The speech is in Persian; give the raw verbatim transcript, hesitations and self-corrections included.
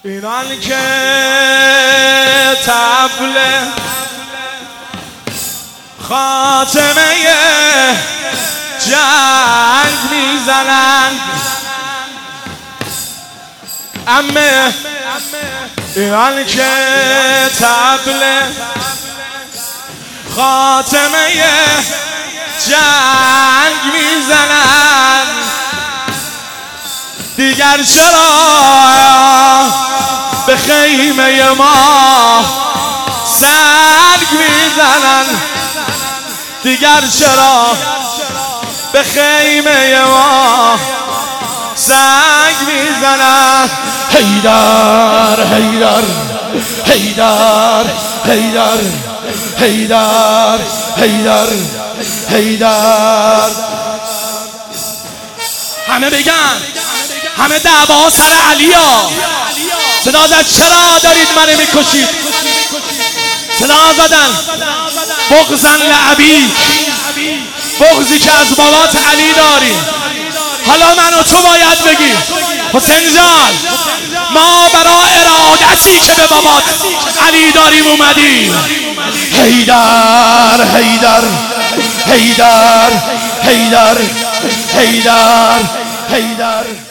ایران که طبل خاتمه جنگ میزنند، امه ایران که طبل خاتمه جنگ میزنند، دیگر چرا به خیمه ما سنگ میزنن، دیگر چرا به خیمه ما سنگ میزنن. حیدر حیدر حیدر حیدر حیدر حیدر حیدر. همه بگن، همه دعوا سر علی ها. صدا زد چرا دارید منو میکشید؟ صدا زدن بغضن لعبی، بغضی که از بابات علی داری. حالا من و تو باید بگی حسین جان، ما برای ارادتی که به بابات علی داریم اومدیم. حیدر حیدر حیدر حیدر حیدر حیدر.